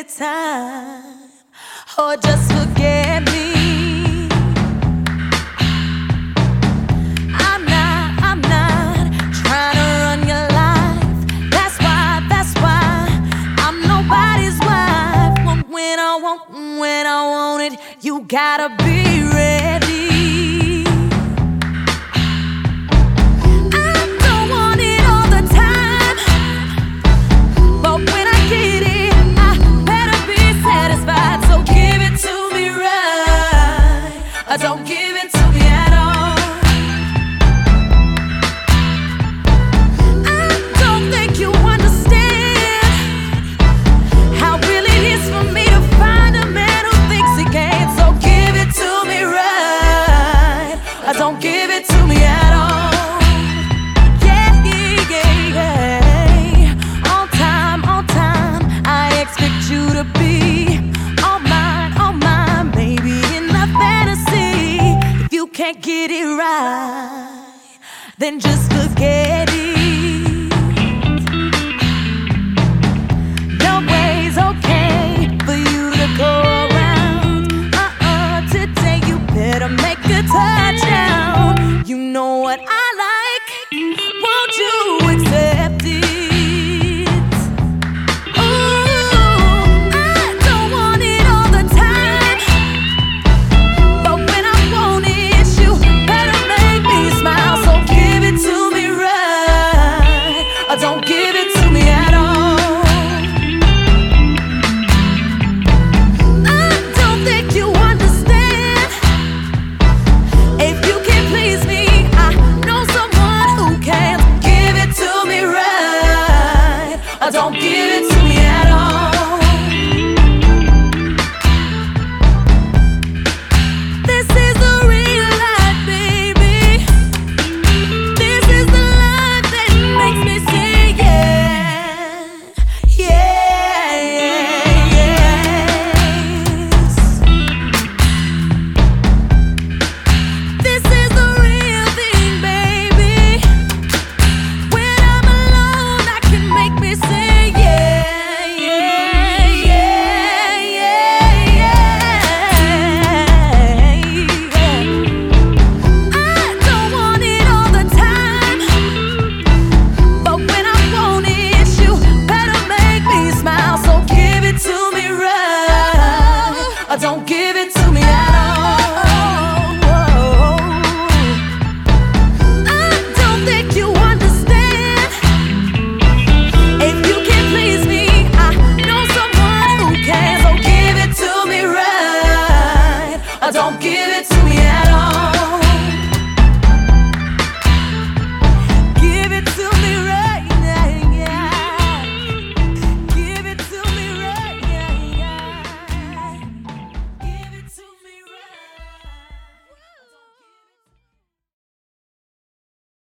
time, or just forget me. I'm not trying to run your life. That's why I'm nobody's wife. When I want it, you gotta be ready. Don't give it to me at all. I don't think you understand how really it is for me to find a man who thinks he can. So give it to me right. Don't give it to me at all. Yeah. On time, I expect you to be all mine, baby. Can't get it right, then just forget it. No way's okay for you to go around. Today you better make a touchdown. You know what I like, won't you accept it? Don't give it to me at all. I don't think you understand. If you can't please me, I know someone who can. Give it to me right. Don't give it to me at all. This is the real life, baby. This is the life that makes me sing. Don't give it to me at all. I don't think you understand. If you can't please me, I know someone who can. So give it to me right. Don't give it to me.